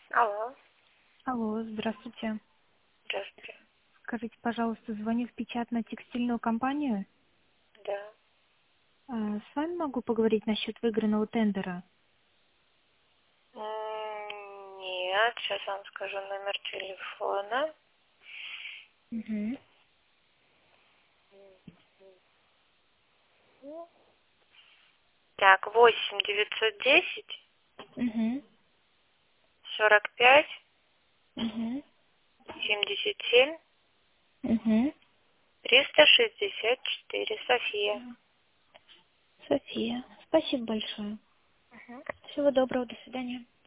Алло, Алло, здравствуйте. здравствуйте. Скажите, пожалуйста, звоню в печатно-текстильную компанию. Да. С вами могу поговорить насчет выигранного тендера? Нет, сейчас вам скажу номер телефона. Угу. Так, 8 910 Угу. 45 Угу. 77 Угу. 364. София. София, спасибо большое. Мгм. Всего доброго, до свидания.